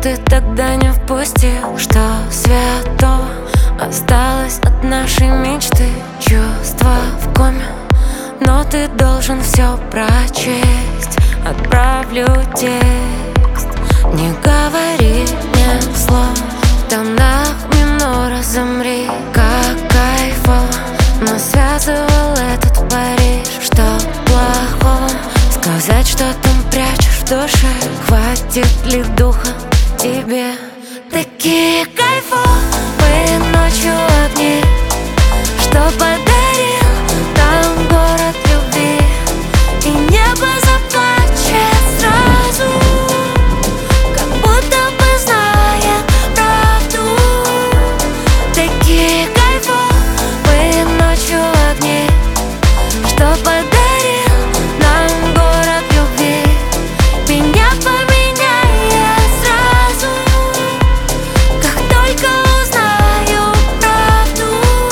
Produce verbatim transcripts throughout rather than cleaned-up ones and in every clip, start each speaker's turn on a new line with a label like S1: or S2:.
S1: ты тогда не впустил? Что святого осталось от нашей мечты? Чувства в коме, но ты должен все прочесть. Отправлю текст, не говори ни слова. В тонах минора замри, как кайфово. Но связывал этот Париж. Что плохого сказать, что там прячешь в душе? Хватит ли духа тебе? Такие кайфовые ночью огни, что подарил там город любви. И небо заплачет сразу, как будто бы знает правду. Такие кайфовые ночью огни, что подарил нам город любви. Меня поменяет сразу, как только узнаю правду.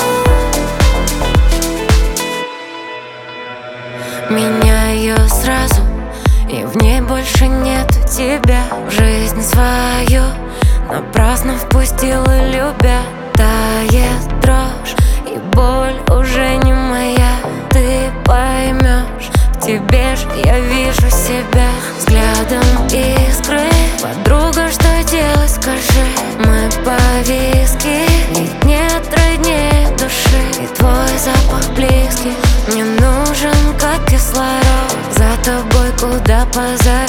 S1: Меняю сразу, и в ней больше нету тебя. Жизнь свою напрасно впустил, и любя тает дрожь, и боль уже не моя. Ты поймешь, в тебе же я вижу себя. Взглядом искры, подруга, что делать, скажи? Мы повиски, ведь нет роднее души. И твой запах близкий мне нужен, как кислород. За тобой куда позади.